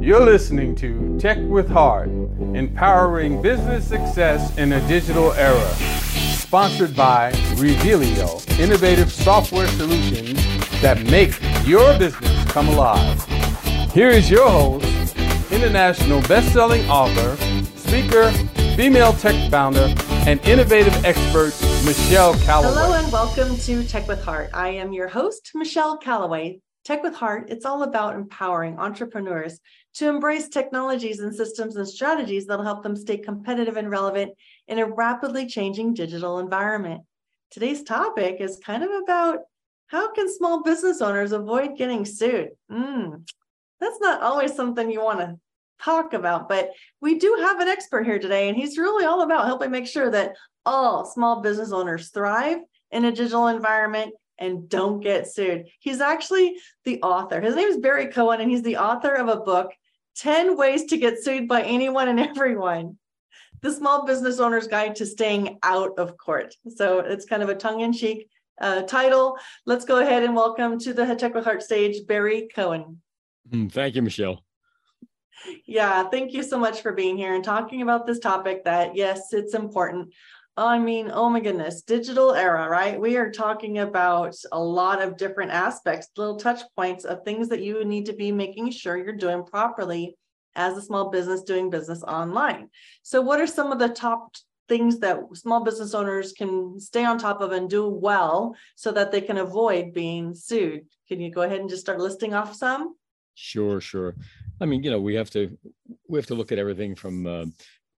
You're listening to Tech with Heart, empowering business success in a digital era. Sponsored by Revealio, innovative software solutions that make your business come alive. Here is your host, international best-selling author, speaker, female tech founder, and innovative expert, Michelle Callaway. Hello and welcome to Tech with Heart. I am your host, Michelle Callaway. Tech with Heart, it's all about empowering entrepreneurs to embrace technologies and systems and strategies that'll help them stay competitive and relevant in a rapidly changing digital environment. Today's topic is kind of about how can small business owners avoid getting sued? That's not always something you want to talk about, but we do have an expert here today, and he's really all about helping make sure that all small business owners thrive in a digital environment and don't get sued. He's actually the author. His name is Barry Cohen, and he's the author of a book, 10 Ways to Get Sued by Anyone and Everyone, the Small Business Owner's Guide to Staying Out of Court. So it's kind of a tongue-in-cheek title. Let's go ahead and welcome to the Tech with Heart stage, Barry Cohen. Thank you, Michelle. Yeah, thank you so much for being here and talking about this topic that, yes, it's important. I mean, oh my goodness, digital era, right? We are talking about a lot of different aspects, little touch points of things that you need to be making sure you're doing properly as a small business doing business online. So what are some of the top things that small business owners can stay on top of and do well so that they can avoid being sued? Can you go ahead and just start listing off some? Sure. I mean, we have to look at everything from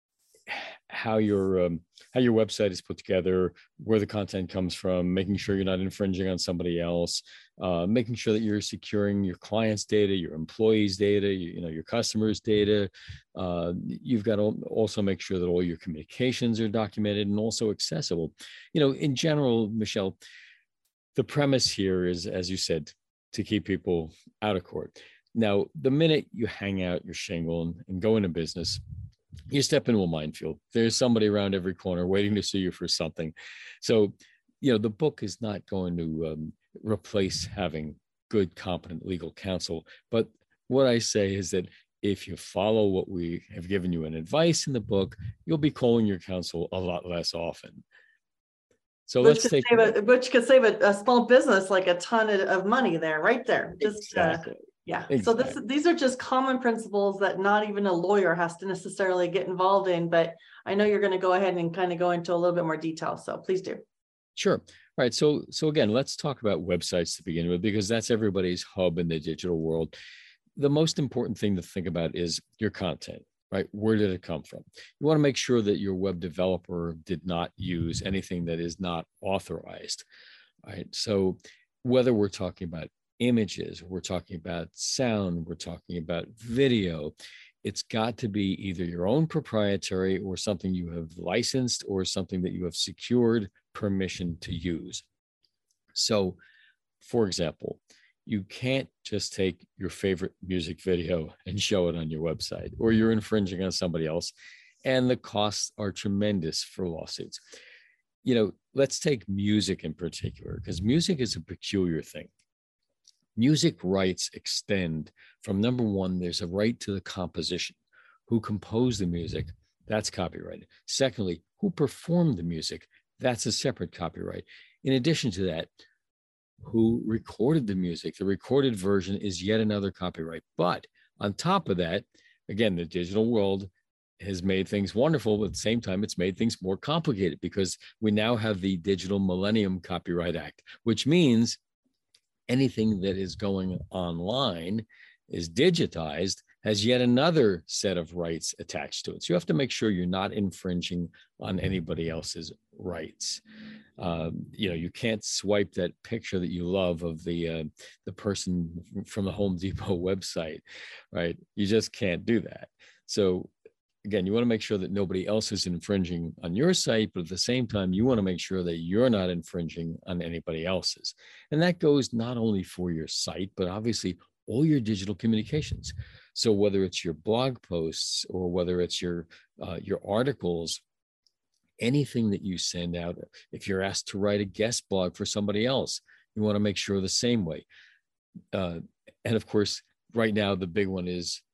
how your website is put together, where the content comes from, making sure you're not infringing on somebody else, making sure that you're securing your clients' data, your employees' data, your customers' data. You've got to also make sure that all your communications are documented and also accessible. In general, Michelle, the premise here is, as you said, to keep people out of court. Now, the minute you hang out your shingle and go into business, you step into a minefield. There's somebody around every corner waiting to sue you for something. So, the book is not going to replace having good, competent legal counsel. But what I say is that if you follow what we have given you in advice in the book, you'll be calling your counsel a lot less often. So which could save a small business like a ton of money there, right there. Exactly. Yeah. Exactly. So these are just common principles that not even a lawyer has to necessarily get involved in, but I know you're going to go ahead and kind of go into a little bit more detail. So please do. Sure. All right. So again, let's talk about websites to begin with, because that's everybody's hub in the digital world. The most important thing to think about is your content, right? Where did it come from? You want to make sure that your web developer did not use anything that is not authorized, right? So whether we're talking about images, we're talking about sound, we're talking about video, it's got to be either your own proprietary or something you have licensed or something that you have secured permission to use. So, for example, you can't just take your favorite music video and show it on your website, or you're infringing on somebody else, and the costs are tremendous for lawsuits. Let's take music in particular, because music is a peculiar thing. Music rights extend from, number one, there's a right to the composition. Who composed the music? That's copyrighted. Secondly, who performed the music? That's a separate copyright. In addition to that, who recorded the music? The recorded version is yet another copyright. But on top of that, again, the digital world has made things wonderful, but at the same time, it's made things more complicated because we now have the Digital Millennium Copyright Act, which means anything that is going online is digitized, has yet another set of rights attached to it. So you have to make sure you're not infringing on anybody else's rights. You can't swipe that picture that you love of the person from the Home Depot website, right? You just can't do that. So again, you want to make sure that nobody else is infringing on your site, but at the same time, you want to make sure that you're not infringing on anybody else's. And that goes not only for your site, but obviously all your digital communications. So whether it's your blog posts or whether it's your articles, anything that you send out, if you're asked to write a guest blog for somebody else, you want to make sure the same way. And of course, right now, the big one is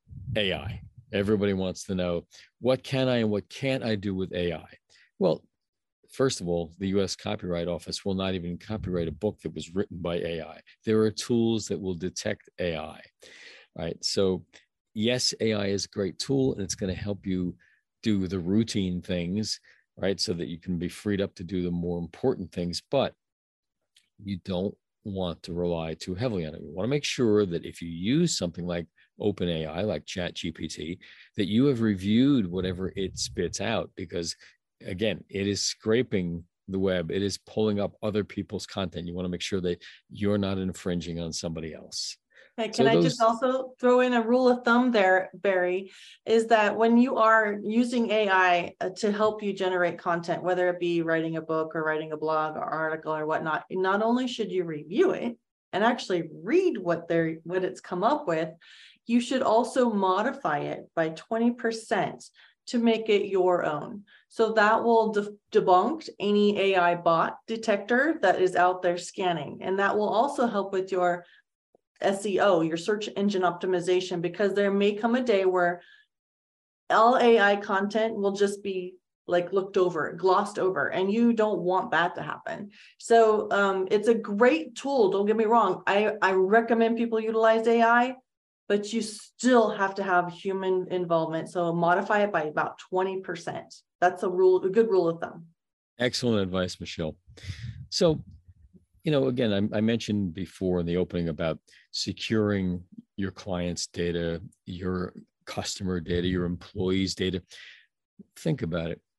AI. Everybody wants to know, what can I and what can't I do with AI? Well, first of all, the US Copyright Office will not even copyright a book that was written by AI. There are tools that will detect AI, right? So yes, AI is a great tool and it's going to help you do the routine things, right? So that you can be freed up to do the more important things, but you don't want to rely too heavily on it. You want to make sure that if you use something like OpenAI, like ChatGPT, that you have reviewed whatever it spits out, because again, it is scraping the web. It is pulling up other people's content. You want to make sure that you're not infringing on somebody else. Hey, can So I just also throw in a rule of thumb there, Barry, is that when you are using AI to help you generate content, whether it be writing a book or writing a blog or article or whatnot, not only should you review it and actually read what it's come up with, you should also modify it by 20% to make it your own. So that will debunk any AI bot detector that is out there scanning. And that will also help with your SEO, your search engine optimization, because there may come a day where all AI content will just be like looked over, glossed over, and you don't want that to happen. So it's a great tool. Don't get me wrong. I recommend people utilize AI, but you still have to have human involvement. So modify it by about 20%. That's a good rule of thumb. excellent advice, Michelle. So, again, I mentioned before in the opening about securing your clients' data, your customer data, your employees' data. Think about it,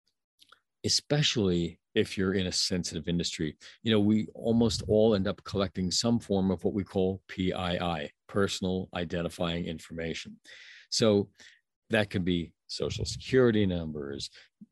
especially if you're in a sensitive industry. We almost all end up collecting some form of what we call PII, personal identifying information. So that could be social security numbers,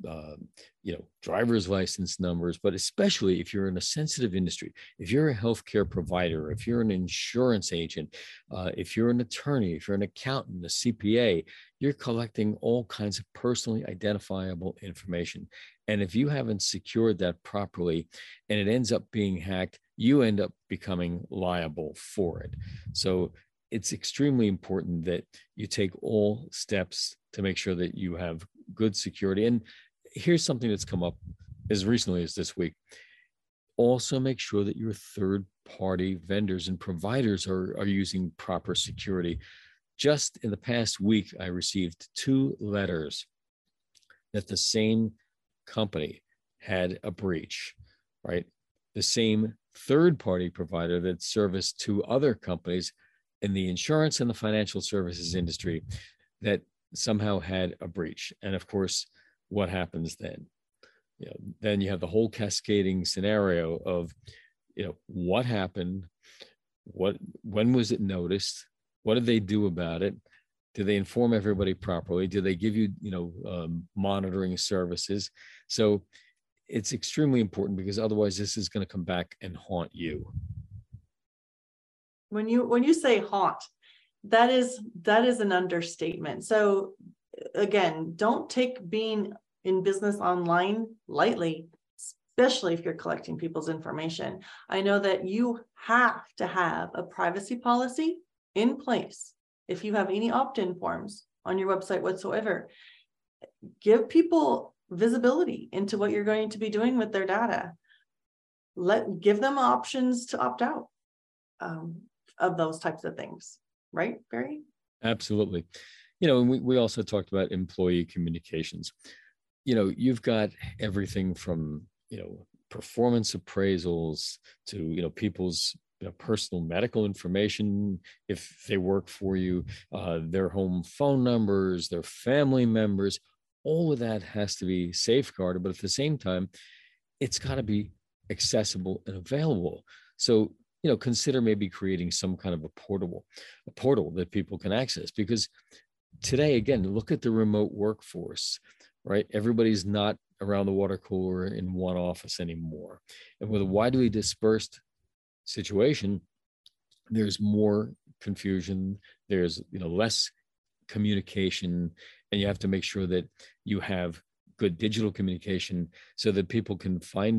driver's license numbers, but especially if you're in a sensitive industry, if you're a healthcare provider, if you're an insurance agent, if you're an attorney, if you're an accountant, a CPA, you're collecting all kinds of personally identifiable information. And if you haven't secured that properly and it ends up being hacked, you end up becoming liable for it. So it's extremely important that you take all steps to make sure that you have good security. And here's something that's come up as recently as this week. Also make sure that your third-party vendors and providers are using proper security. Just in the past week, I received 2 letters that the same company had a breach, right? The same third-party provider that serviced 2 other companies in the insurance and the financial services industry that somehow had a breach. And of course, what happens then? Then you have the whole cascading scenario of, what happened? When was it noticed? What did they do about it? Do they inform everybody properly? Do they give you, monitoring services? So it's extremely important, because otherwise this is going to come back and haunt you. When you say haunt, that is an understatement. So again, don't take being in business online lightly, especially if you're collecting people's information. I know that you have to have a privacy policy in place. If you have any opt-in forms on your website whatsoever, give people visibility into what you're going to be doing with their data. Give them options to opt out of those types of things. Right, Barry? Absolutely. And we also talked about employee communications. You've got everything from, performance appraisals to, people's personal medical information, if they work for you, their home phone numbers, their family members, all of that has to be safeguarded. But at the same time, it's got to be accessible and available. So, consider maybe creating some kind of a portal that people can access. Because today, again, look at the remote workforce, right? Everybody's not around the water cooler in one office anymore. And with a widely dispersed situation, there's more confusion, there's less communication, and you have to make sure that you have good digital communication so that people can find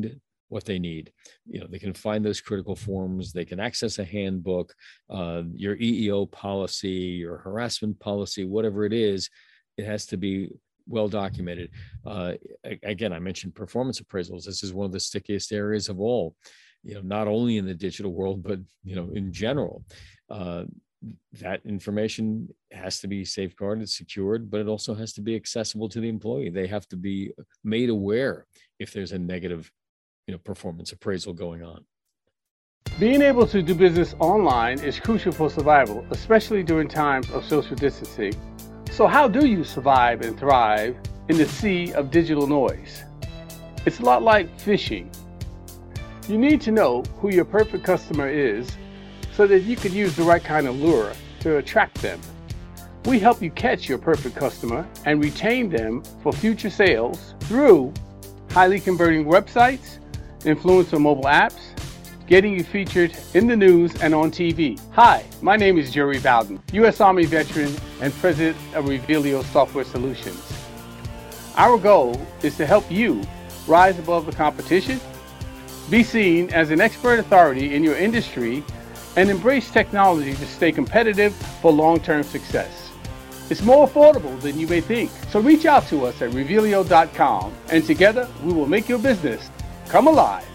what they need. They can find those critical forms, they can access a handbook, your EEO policy, your harassment policy, whatever it is, it has to be well documented. Again, I mentioned performance appraisals. This is one of the stickiest areas of all, not only in the digital world, but, in general. That information has to be safeguarded, secured, but it also has to be accessible to the employee. They have to be made aware if there's a negative, performance appraisal going on. Being able to do business online is crucial for survival, especially during times of social distancing. So how do you survive and thrive in the sea of digital noise? It's a lot like fishing. You need to know who your perfect customer is so that you can use the right kind of lure to attract them. We help you catch your perfect customer and retain them for future sales through highly converting websites, influencer mobile apps, getting you featured in the news and on TV. Hi, my name is Jerry Bowden, U.S. Army veteran and president of Revealio Software Solutions. Our goal is to help you rise above the competition, be seen as an expert authority in your industry, and embrace technology to stay competitive for long-term success. It's more affordable than you may think. So reach out to us at Revealio.com, and together we will make your business come alive.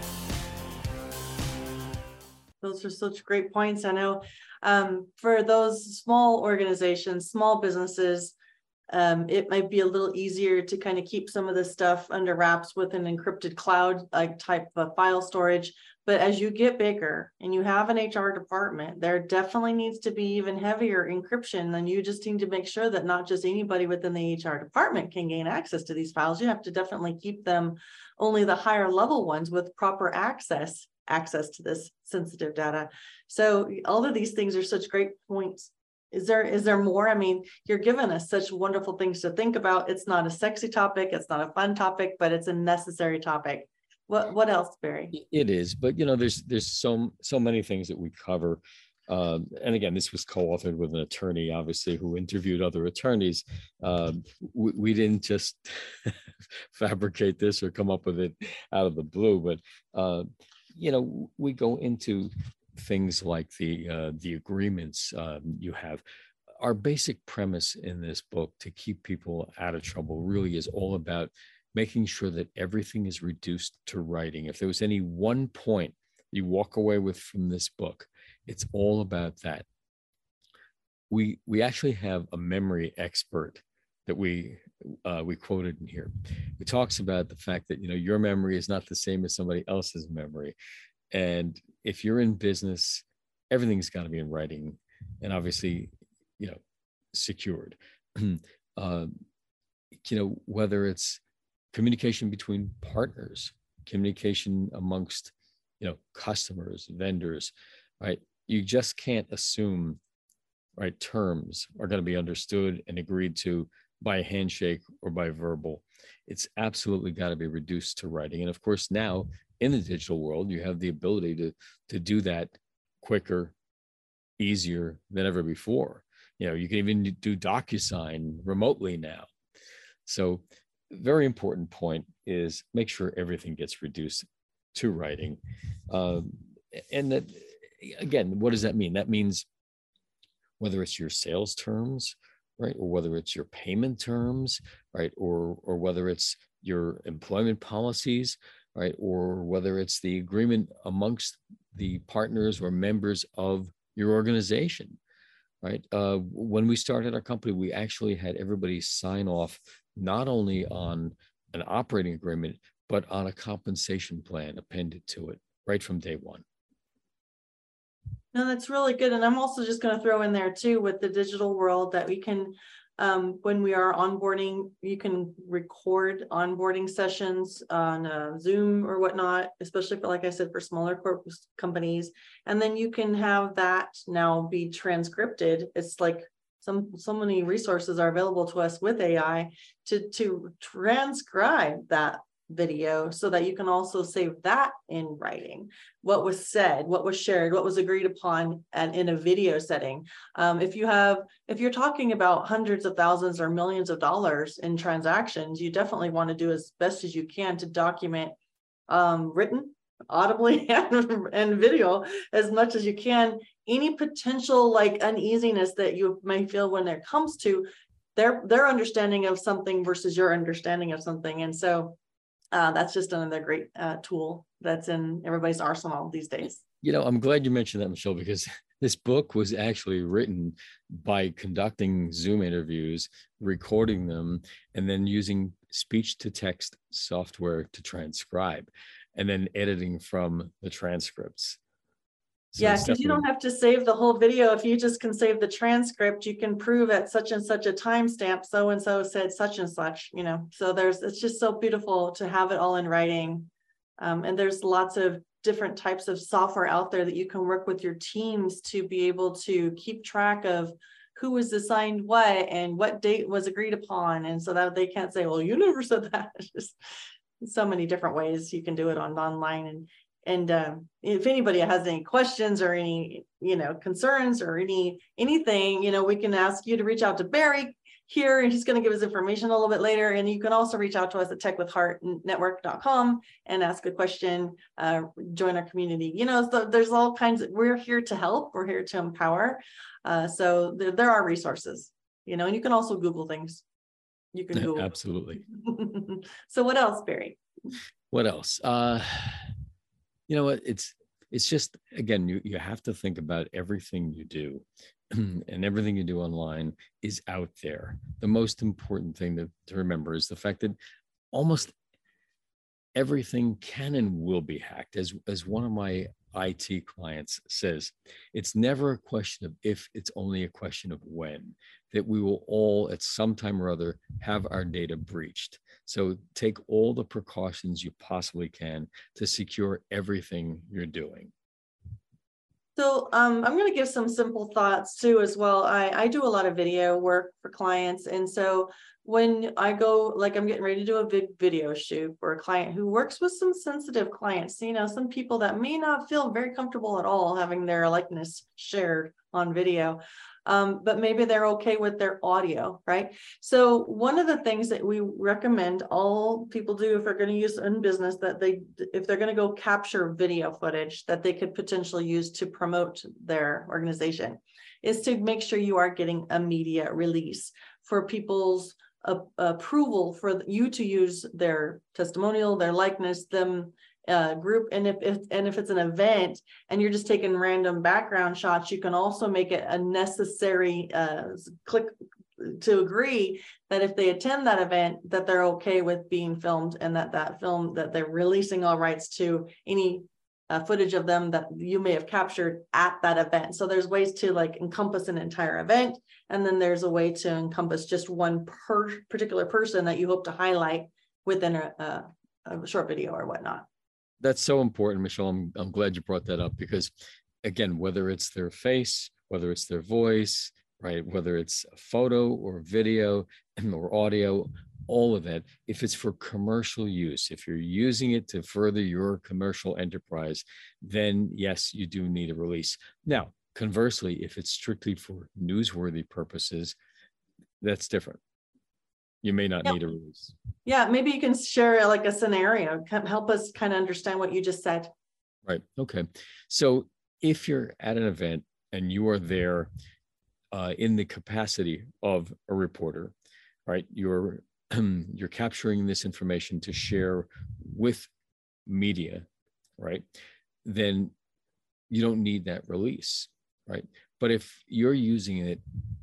Those are such great points. I know for those small organizations, small businesses, it might be a little easier to kind of keep some of this stuff under wraps with an encrypted cloud like type of file storage. But as you get bigger and you have an HR department, there definitely needs to be even heavier encryption. And you just need to make sure that not just anybody within the HR department can gain access to these files. You have to definitely keep them, only the higher level ones with proper access to this sensitive data. So all of these things are such great points. Is there more? I mean, you're giving us such wonderful things to think about. It's not a sexy topic, it's not a fun topic, but it's a necessary topic. What else, Barry? It is, but there's so many things that we cover. And again, this was co-authored with an attorney, obviously, who interviewed other attorneys. We didn't just fabricate this or come up with it out of the blue, but we go into things like the agreements you have. Our basic premise in this book to keep people out of trouble really is all about making sure that everything is reduced to writing. If there was any one point you walk away with from this book, it's all about that. We actually have a memory expert that we quoted in here. It talks about the fact that your memory is not the same as somebody else's memory, and if you're in business, everything's got to be in writing, and obviously, secured. Whether it's communication between partners, communication amongst, customers, vendors, right? You just can't assume, right, terms are going to be understood and agreed to by a handshake or by verbal. It's absolutely got to be reduced to writing. And of course, now in the digital world, you have the ability to do that quicker, easier than ever before. You can even do DocuSign remotely now. So very important point is make sure everything gets reduced to writing. And that, again, what does that mean? That means whether it's your sales terms, right, or whether it's your payment terms, right, or whether it's your employment policies, right, or whether it's the agreement amongst the partners or members of your organization, right? When we started our company, we actually had everybody sign off not only on an operating agreement, but on a compensation plan appended to it right from day one. No, that's really good. And I'm also just going to throw in there too, with the digital world, that we can, when we are onboarding, you can record onboarding sessions on Zoom or whatnot, especially for, like I said, for smaller corporate companies. And then you can have that now be transcripted. It's like so many resources are available to us with AI to transcribe that video, so that you can also save that in writing, what was said, what was shared, what was agreed upon, and in a video setting. If you're talking about hundreds of thousands or millions of dollars in transactions, you definitely want to do as best as you can to document written, audibly, and video as much as you can. Any potential like uneasiness that you may feel when it comes to their understanding of something versus your understanding of something. And so that's just another great tool that's in everybody's arsenal these days. You know, I'm glad you mentioned that, Michelle, because this book was actually written by conducting Zoom interviews, recording them, and then using speech to text software to transcribe, and then editing from the transcripts. So yeah, because you don't have to save the whole video. If you just can save the transcript, you can prove at such and such a timestamp, so and so said such and such, you know. So it's just so beautiful to have it all in writing. And there's lots of different types of software out there that you can work with your teams to be able to keep track of who was assigned what and what date was agreed upon. And so that they can't say, well, you never said that. It's just so many different ways you can do it online. And if anybody has any questions or any, you know, concerns or anything, you know, we can ask you to reach out to Barry here, and he's going to give us information a little bit later. And you can also reach out to us at techwithheartnetwork.com and ask a question, join our community. You know, so there's all kinds we're here to help. We're here to empower. So there are resources, you know, and you can also Google things. You can Google. Absolutely. So what else, Barry? What else? You know what? It's just, again, you have to think about everything you do, and everything you do online is out there. The most important thing to remember is the fact that almost everything can and will be hacked. As one of my IT clients says, it's never a question of if, it's only a question of when, that we will all at some time or other have our data breached. So take all the precautions you possibly can to secure everything you're doing. So I'm going to give some simple thoughts too as well. I do a lot of video work for clients. And so when I go, like I'm getting ready to do a video shoot for a client who works with some sensitive clients, you know, some people that may not feel very comfortable at all having their likeness shared on video, but maybe they're okay with their audio, right? So one of the things that we recommend all people do if they're going to use in business, that if they're going to go capture video footage that they could potentially use to promote their organization, is to make sure you are getting a media release for people's approval for you to use their testimonial, their likeness, them group. And if it's an event and you're just taking random background shots, you can also make it a necessary click to agree that if they attend that event, that they're okay with being filmed, and that film, that they're releasing all rights to any footage of them that you may have captured at that event. So there's ways to like encompass an entire event, and then there's a way to encompass just one particular person that you hope to highlight within a short video or whatnot. That's so important, Michelle. I'm glad you brought that up, because again, whether it's their face, whether it's their voice, right, whether it's a photo or video or audio, all of that, if it's for commercial use, if you're using it to further your commercial enterprise, then yes, you do need a release. Now, conversely, if it's strictly for newsworthy purposes, that's different. You may not need a release. Yeah, maybe you can share like a scenario, help us kind of understand what you just said. Right. Okay. So if you're at an event and you are there in the capacity of a reporter, right, you're capturing this information to share with media, right, then you don't need that release, right? But if you're using it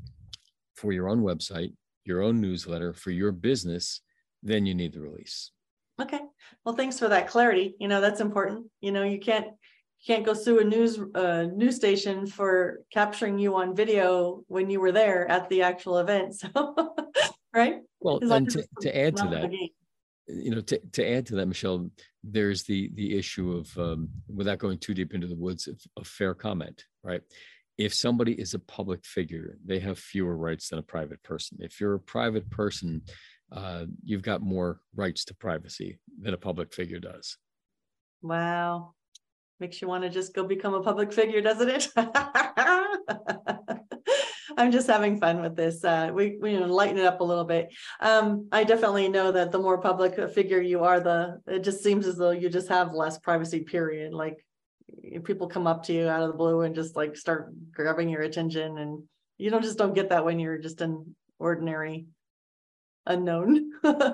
for your own website, your own newsletter, for your business, then you need the release. Okay. Well, thanks for that clarity. You know, that's important. You know, you can't go sue a news station for capturing you on video when you were there at the actual event. So, right? Well, and to add to that, you know, to add to that, Michelle, there's the issue of, without going too deep into the woods, of fair comment, right? If somebody is a public figure, they have fewer rights than a private person. If you're a private person, you've got more rights to privacy than a public figure does. Wow. Makes you want to just go become a public figure, doesn't it? I'm just having fun with this. We lighten it up a little bit. I definitely know that the more public a figure you are, it just seems as though you just have less privacy, period. Like if people come up to you out of the blue and just like start grabbing your attention, and you don't get that when you're just an ordinary unknown.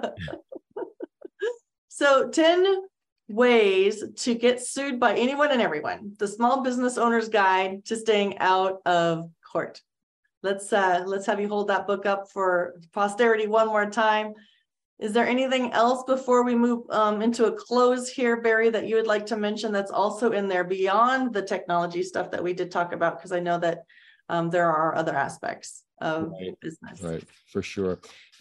So 10 ways to get sued by anyone and everyone. The Small Business Owner's Guide to Staying Out of Court. Let's have you hold that book up for posterity one more time. Is there anything else before we move into a close here, Barry, that you would like to mention that's also in there beyond the technology stuff that we did talk about? Because I know that there are other aspects of business. Right, for sure.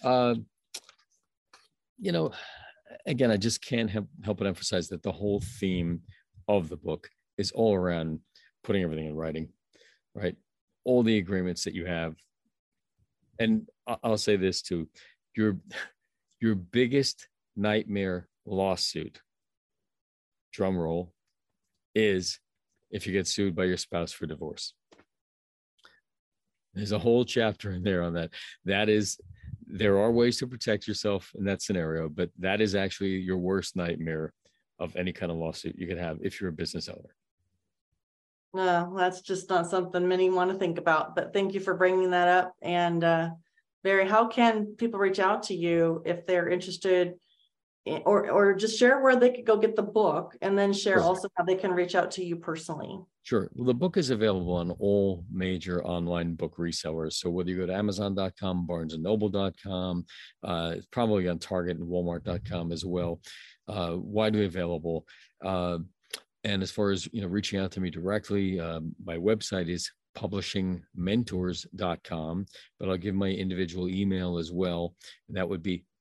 Again, I just can't help but emphasize that the whole theme of the book is all around putting everything in writing, right? All the agreements that you have. And I'll say this too, your biggest nightmare lawsuit, drum roll, is if you get sued by your spouse for divorce. There's a whole chapter in there on that. There are ways to protect yourself in that scenario, but that is actually your worst nightmare of any kind of lawsuit you could have if you're a business owner. Well, that's just not something many want to think about, but thank you for bringing that up. And Barry, how can people reach out to you if they're interested or just share where they could go get the book, and then share also how they can reach out to you personally? Sure. Well, the book is available on all major online book resellers. So whether you go to Amazon.com, BarnesandNoble.com, it's probably on Target and Walmart.com as well, widely available. And as far as reaching out to me directly, my website is publishingmentors.com, but I'll give my individual email as well. And that would be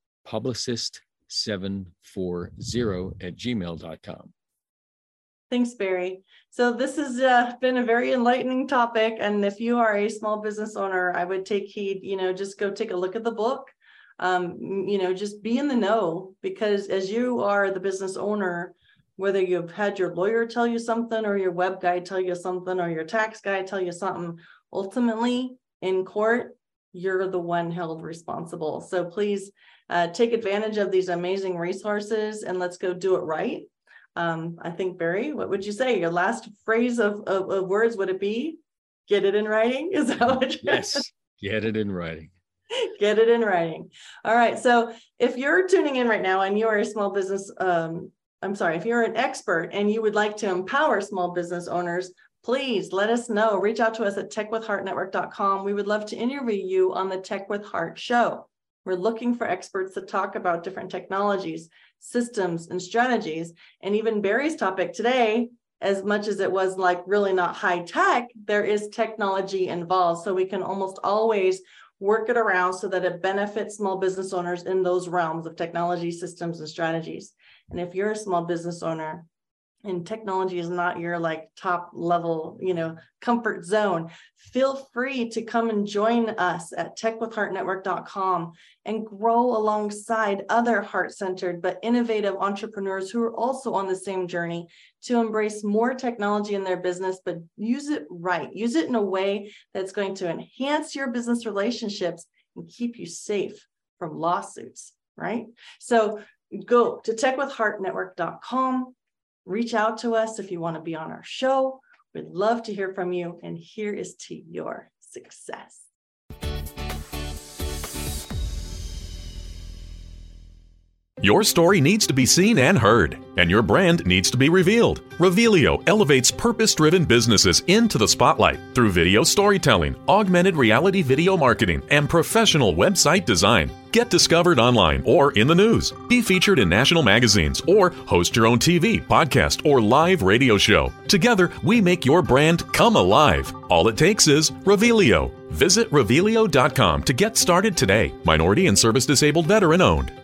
publicist740@gmail.com. Thanks, Barry. So this has been a very enlightening topic. And if you are a small business owner, I would take heed, just go take a look at the book, just be in the know, because as you are the business owner, whether you've had your lawyer tell you something or your web guy tell you something or your tax guy tell you something, ultimately in court, you're the one held responsible. So please take advantage of these amazing resources and let's go do it right. I think, Barry, what would you say? Your last phrase of words, would it be, get it in writing? Is that what you're Yes, get it in writing. Get it in writing. All right. So if you're tuning in right now and you are a small business, if you're an expert and you would like to empower small business owners, please let us know. Reach out to us at techwithheartnetwork.com. We would love to interview you on the Tech with Heart show. We're looking for experts to talk about different technologies, systems, and strategies. And even Barry's topic today, as much as it was like really not high tech, there is technology involved. So we can almost always work it around so that it benefits small business owners in those realms of technology, systems, and strategies. And if you're a small business owner and technology is not your top level, comfort zone, feel free to come and join us at techwithheartnetwork.com and grow alongside other heart-centered but innovative entrepreneurs who are also on the same journey to embrace more technology in their business, but use it right. Use it in a way that's going to enhance your business relationships and keep you safe from lawsuits, right? So go to techwithheartnetwork.com. Reach out to us if you want to be on our show. We'd love to hear from you. And here is to your success. Your story needs to be seen and heard, and your brand needs to be revealed. Revealio elevates purpose-driven businesses into the spotlight through video storytelling, augmented reality video marketing, and professional website design. Get discovered online or in the news. Be featured in national magazines or host your own TV, podcast, or live radio show. Together, we make your brand come alive. All it takes is Revealio. Visit Revealio.com to get started today. Minority and service disabled veteran owned.